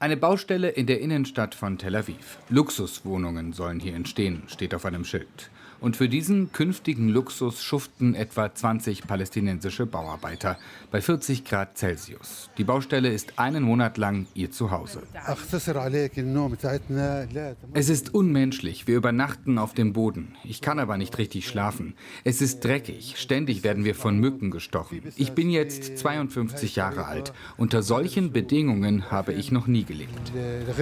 Eine Baustelle in der Innenstadt von Tel Aviv. Luxuswohnungen sollen hier entstehen, steht auf einem Schild. Und für diesen künftigen Luxus schuften etwa 20 palästinensische Bauarbeiter bei 40 Grad Celsius. Die Baustelle ist einen Monat lang ihr Zuhause. Es ist unmenschlich, wir übernachten auf dem Boden. Ich kann aber nicht richtig schlafen. Es ist dreckig, ständig werden wir von Mücken gestochen. Ich bin jetzt 52 Jahre alt. Unter solchen Bedingungen habe ich noch nie gelebt.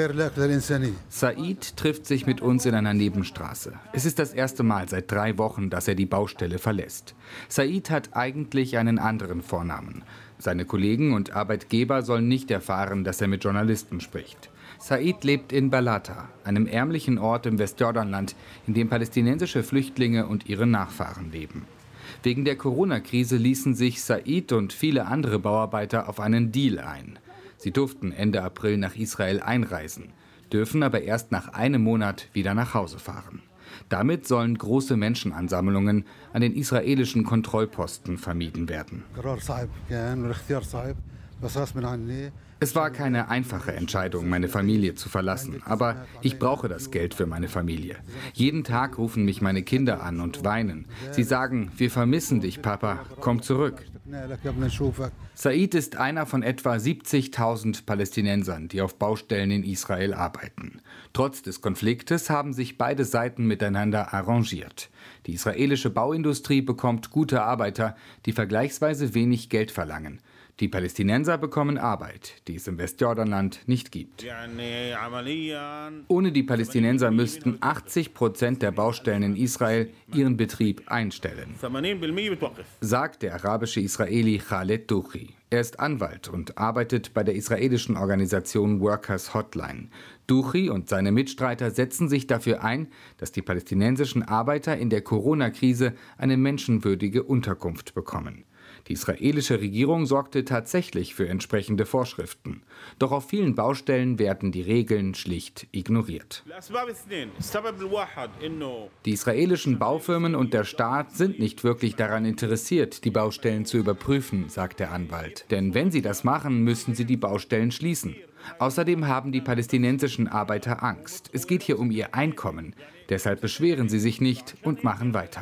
Said trifft sich mit uns in einer Nebenstraße. Es ist das erste Mal seit 3 Wochen, dass er die Baustelle verlässt. Said hat eigentlich einen anderen Vornamen. Seine Kollegen und Arbeitgeber sollen nicht erfahren, dass er mit Journalisten spricht. Said lebt in Balata, einem ärmlichen Ort im Westjordanland, in dem palästinensische Flüchtlinge und ihre Nachfahren leben. Wegen der Corona-Krise ließen sich Said und viele andere Bauarbeiter auf einen Deal ein. Sie durften Ende April nach Israel einreisen, dürfen aber erst nach einem Monat wieder nach Hause fahren. Damit sollen große Menschenansammlungen an den israelischen Kontrollposten vermieden werden. Es war keine einfache Entscheidung, meine Familie zu verlassen, aber ich brauche das Geld für meine Familie. Jeden Tag rufen mich meine Kinder an und weinen. Sie sagen, wir vermissen dich, Papa, komm zurück. Said ist einer von etwa 70.000 Palästinensern, die auf Baustellen in Israel arbeiten. Trotz des Konfliktes haben sich beide Seiten miteinander arrangiert. Die israelische Bauindustrie bekommt gute Arbeiter, die vergleichsweise wenig Geld verlangen. Die Palästinenser bekommen Arbeit, die es im Westjordanland nicht gibt. Ohne die Palästinenser müssten 80% der Baustellen in Israel ihren Betrieb einstellen, sagt der arabische Israeli Khaled Douchi. Er ist Anwalt und arbeitet bei der israelischen Organisation Workers Hotline. Douchi und seine Mitstreiter setzen sich dafür ein, dass die palästinensischen Arbeiter in der Corona-Krise eine menschenwürdige Unterkunft bekommen. Die israelische Regierung sorgte tatsächlich für entsprechende Vorschriften. Doch auf vielen Baustellen werden die Regeln schlicht ignoriert. Die israelischen Baufirmen und der Staat sind nicht wirklich daran interessiert, die Baustellen zu überprüfen, sagt der Anwalt. Denn wenn sie das machen, müssen sie die Baustellen schließen. Außerdem haben die palästinensischen Arbeiter Angst. Es geht hier um ihr Einkommen. Deshalb beschweren sie sich nicht und machen weiter.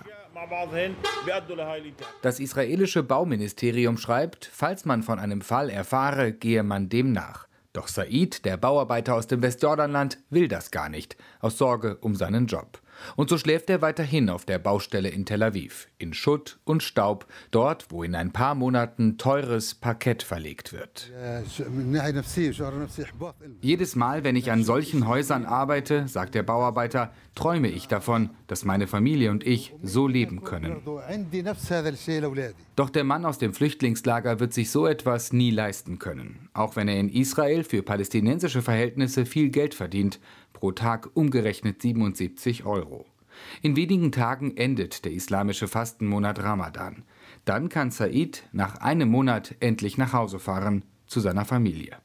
Das israelische Bauministerium schreibt, falls man von einem Fall erfahre, gehe man dem nach. Doch Said, der Bauarbeiter aus dem Westjordanland, will das gar nicht, aus Sorge um seinen Job. Und so schläft er weiterhin auf der Baustelle in Tel Aviv, in Schutt und Staub, dort, wo in ein paar Monaten teures Parkett verlegt wird. Jedes Mal, wenn ich an solchen Häusern arbeite, sagt der Bauarbeiter, träume ich davon, dass meine Familie und ich so leben können. Doch der Mann aus dem Flüchtlingslager wird sich so etwas nie leisten können, auch wenn er in Israel für palästinensische Verhältnisse viel Geld verdient, pro Tag umgerechnet 77 Euro. In wenigen Tagen endet der islamische Fastenmonat Ramadan. Dann kann Said nach einem Monat endlich nach Hause fahren zu seiner Familie.